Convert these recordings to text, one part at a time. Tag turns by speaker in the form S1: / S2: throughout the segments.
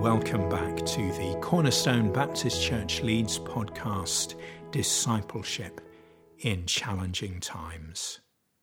S1: welcome back to the Cornerstone Baptist Church Leeds podcast, Discipleship in Challenging Times.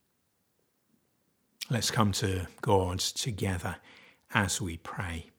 S1: Let's come to God together as we pray.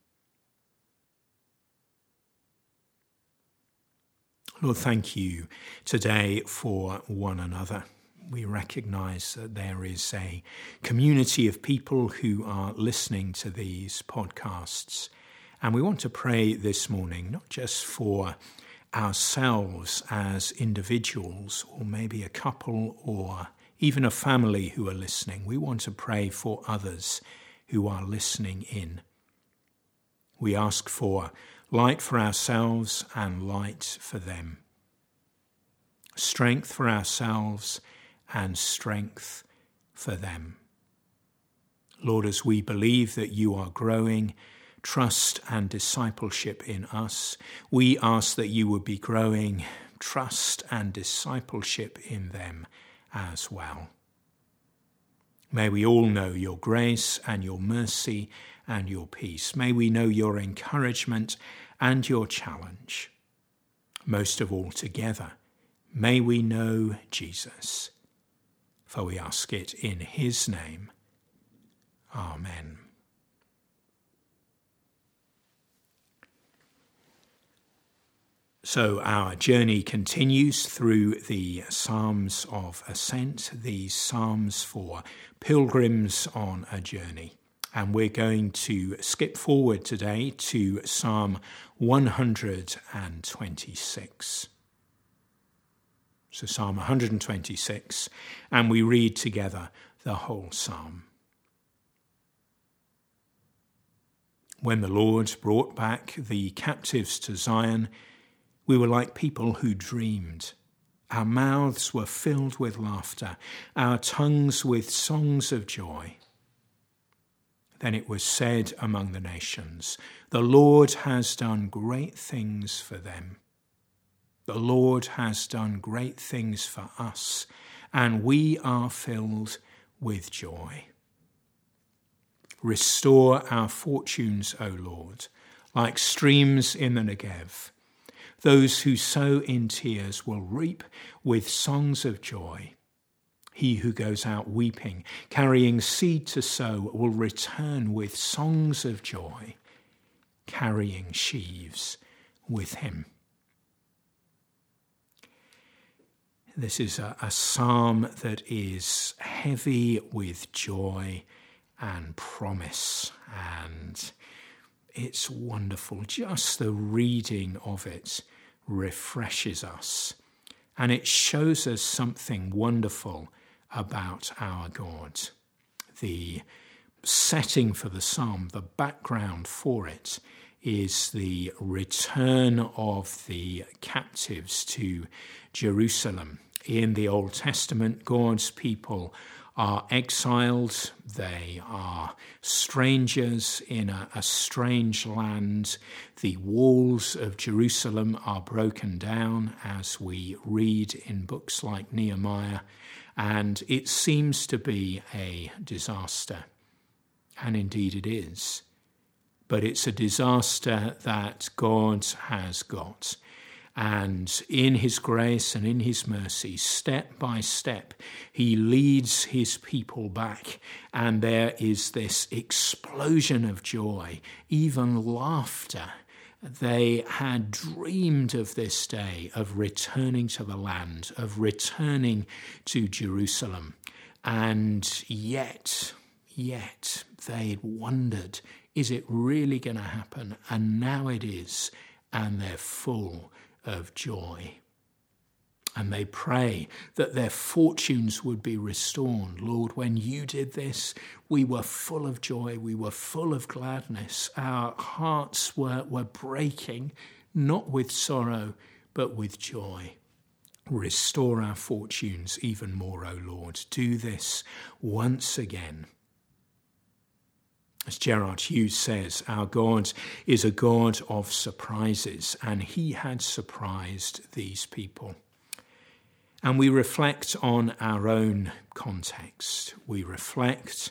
S1: Lord, thank you today for one another. We recognise that there is a community of people who are listening to these podcasts. And we want to pray this morning, not just for ourselves as individuals, or maybe a couple or even a family who are listening. We want to pray for others who are listening in. We ask for light for ourselves and light for them. Strength for ourselves and strength for them. Lord, as we believe that you are growing trust and discipleship in us, we ask that you would be growing trust and discipleship in them as well. May we all know your grace and your mercy and your peace. May we know your encouragement and your challenge. Most of all, together, may we know Jesus. For we ask it in his name. Amen. So our journey continues through the Psalms of Ascent, these Psalms for pilgrims on a journey. And we're going to skip forward today to Psalm 126. So Psalm 126, and we read together the whole psalm. When the Lord brought back the captives to Zion, we were like people who dreamed. Our mouths were filled with laughter, our tongues with songs of joy. Then it was said among the nations, the Lord has done great things for them. The Lord has done great things for us, and we are filled with joy. Restore our fortunes, O Lord, like streams in the Negev. Those who sow in tears will reap with songs of joy. He who goes out weeping, carrying seed to sow, will return with songs of joy, carrying sheaves with him. This is a psalm that is heavy with joy and promise, and it's wonderful. Just the reading of it refreshes us, and it shows us something wonderful about our God. The setting for the psalm, the background for it, is the return of the captives to Jerusalem. In the Old Testament, God's people are exiled, they are strangers in a strange land. The walls of Jerusalem are broken down, as we read in books like Nehemiah, and it seems to be a disaster. And indeed it is. But it's a disaster that God has got. And in his grace and in his mercy, step by step, he leads his people back. And there is this explosion of joy, even laughter. They had dreamed of this day, of returning to the land, of returning to Jerusalem. And yet they'd wondered, is it really going to happen? And now it is, and they're full of joy. And they pray that their fortunes would be restored. Lord, when you did this, we were full of joy, we were full of gladness. Our hearts were breaking, not with sorrow, but with joy. Restore our fortunes even more, O Lord. Do this once again. As Gerard Hughes says, our God is a God of surprises, and he had surprised these people. And we reflect on our own context. We reflect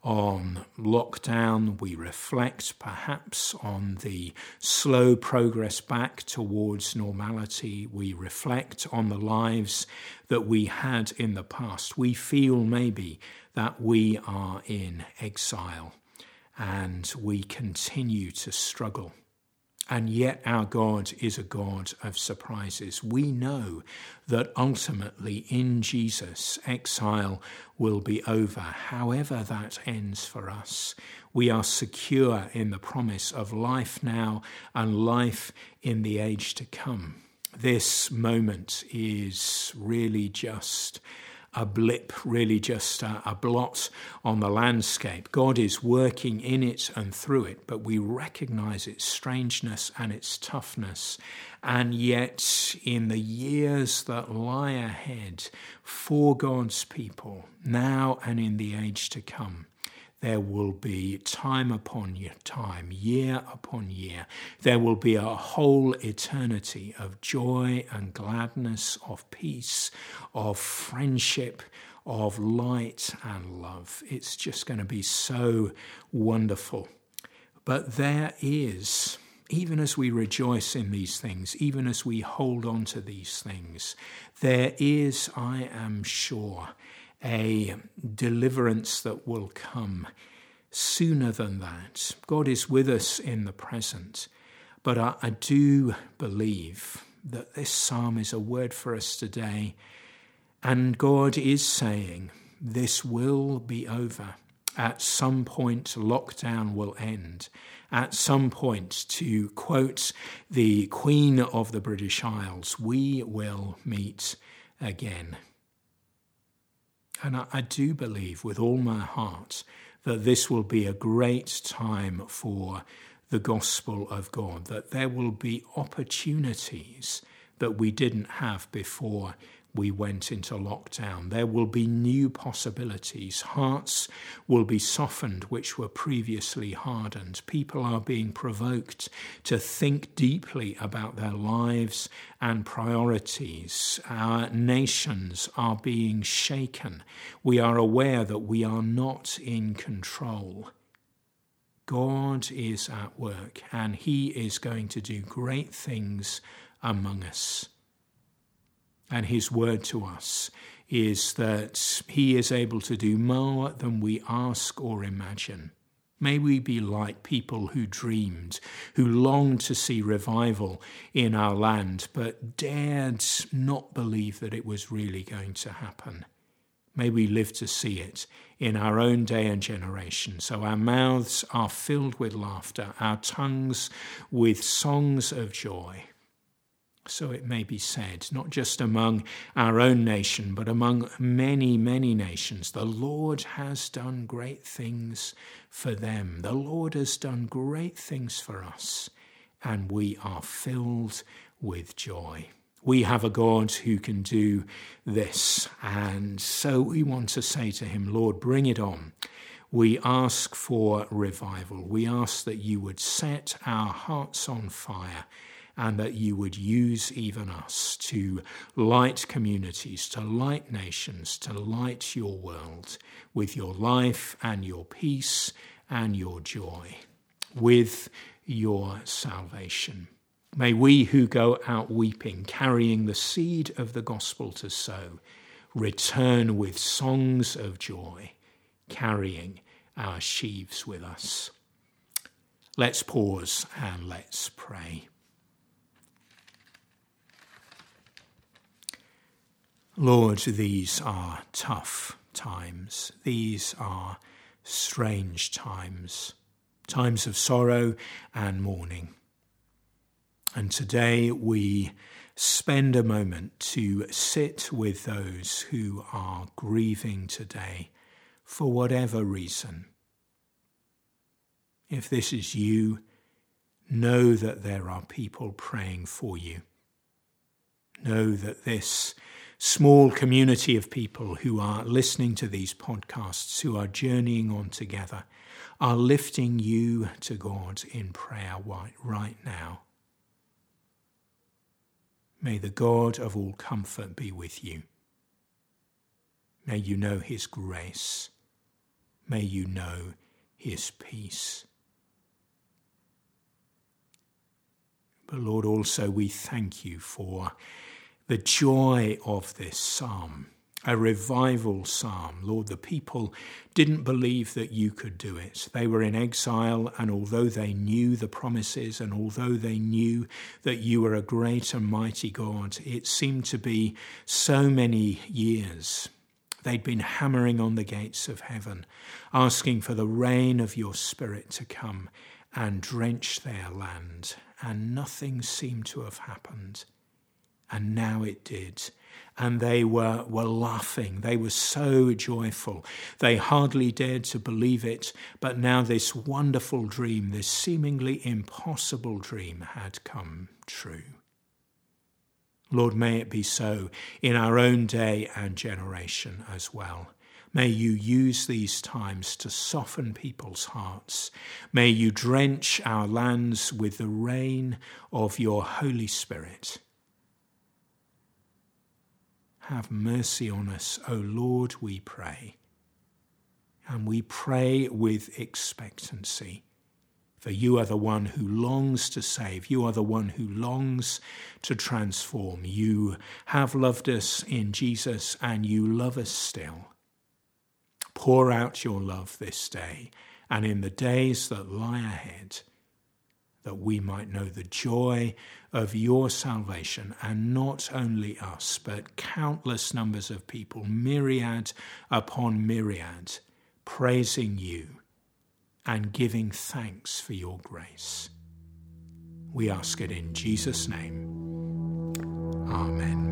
S1: on lockdown. We reflect perhaps on the slow progress back towards normality. We reflect on the lives that we had in the past. We feel maybe that we are in exile and we continue to struggle. And yet our God is a God of surprises. We know that ultimately in Jesus, exile will be over. However that ends for us, we are secure in the promise of life now and life in the age to come. This moment is really just a blip, really just a blot on the landscape. God is working in it and through it, but we recognize its strangeness and its toughness. And yet, in the years that lie ahead for God's people, now and in the age to come, there will be time upon time, year upon year. There will be a whole eternity of joy and gladness, of peace, of friendship, of light and love. It's just going to be so wonderful. But there is, even as we rejoice in these things, even as we hold on to these things, there is, I am sure, a deliverance that will come sooner than that. God is with us in the present, but I do believe that this psalm is a word for us today, and God is saying this will be over. At some point, lockdown will end. At some point, to quote the Queen of the British Isles, we will meet again. And I do believe with all my heart that this will be a great time for the gospel of God, that there will be opportunities that we didn't have before we went into lockdown. There will be new possibilities. Hearts will be softened which were previously hardened. People are being provoked to think deeply about their lives and priorities. Our nations are being shaken. We are aware that we are not in control. God is at work, and he is going to do great things among us. And his word to us is that he is able to do more than we ask or imagine. May we be like people who dreamed, who longed to see revival in our land, but dared not believe that it was really going to happen. May we live to see it in our own day and generation, so our mouths are filled with laughter, our tongues with songs of joy. So it may be said, not just among our own nation, but among many, many nations, the Lord has done great things for them. The Lord has done great things for us, and we are filled with joy. We have a God who can do this, and so we want to say to him, Lord, bring it on. We ask for revival. We ask that you would set our hearts on fire, and that you would use even us to light communities, to light nations, to light your world with your life and your peace and your joy, with your salvation. May we who go out weeping, carrying the seed of the gospel to sow, return with songs of joy, carrying our sheaves with us. Let's pause and let's pray. Lord, these are tough times. These are strange times, times of sorrow and mourning. And today we spend a moment to sit with those who are grieving today for whatever reason. If this is you, know that there are people praying for you. Know that this small community of people who are listening to these podcasts, who are journeying on together, are lifting you to God in prayer right now. May the God of all comfort be with you. May you know his grace. may you know his peace. But Lord, also we thank you for the joy of this psalm, a revival psalm. Lord, the people didn't believe that you could do it. They were in exile, and although they knew the promises and although they knew that you were a great and mighty God, it seemed to be so many years. They'd been hammering on the gates of heaven, asking for the rain of your Spirit to come and drench their land, and nothing seemed to have happened. And now it did. And they were laughing. They were so joyful. They hardly dared to believe it. But now this wonderful dream, this seemingly impossible dream, had come true. Lord, may it be so in our own day and generation as well. May you use these times to soften people's hearts. May you drench our lands with the rain of your Holy Spirit. Have mercy on us, O Lord, we pray. And we pray with expectancy. For you are the one who longs to save. You are the one who longs to transform. You have loved us in Jesus, and you love us still. Pour out your love this day and in the days that lie ahead, that we might know the joy of your salvation, and not only us, but countless numbers of people, myriad upon myriad, praising you and giving thanks for your grace. We ask it in Jesus' name. Amen.